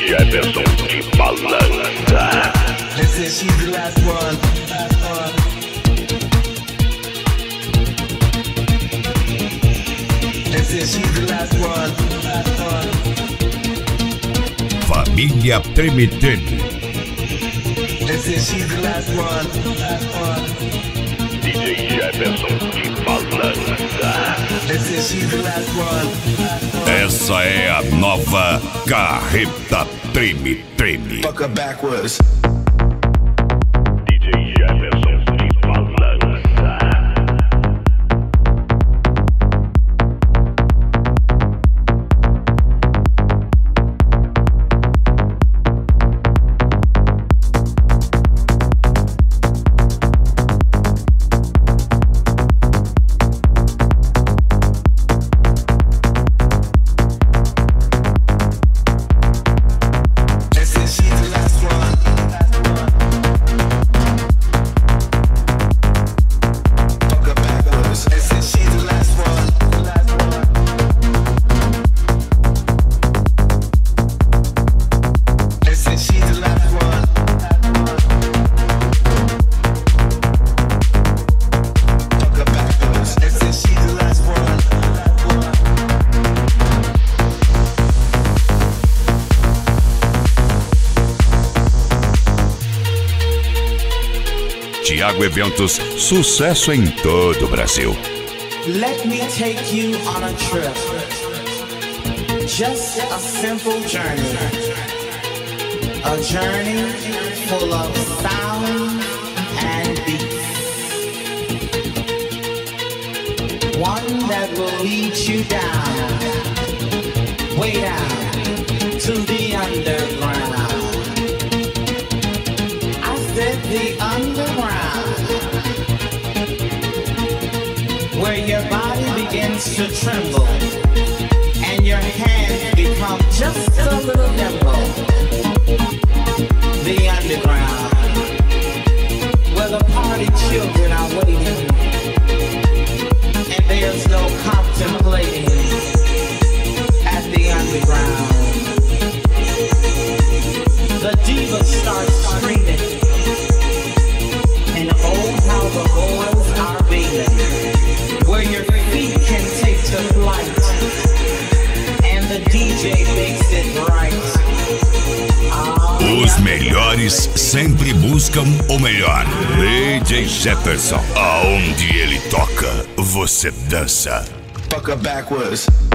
Jefferson de balança. This is she's the last one. This is she's the last one. Família Treme Treme. This is she's the last one. DJ Jefferson de balança. This is she's the last one. Essa é a nova Carreta Treme Treme. Fuck her backwards. DJ Jefferson de balança. Tiago Eventos, sucesso em todo o Brasil. Let me take you on a trip. Just a simple journey. A journey full of sound and beats. One that will lead you down, way down, to the underground. I said the underground, where your body begins to tremble and your hands become just a little nimble. The underground, where the party children are waiting and there's no contemplating. At the underground, the diva starts screaming, and oh how the boys are beaming, where your feet can take to flight, and the DJ makes it right. Os melhores sempre buscam o melhor. DJ Jefferson, aonde ele toca, você dança. Fuck her backwards.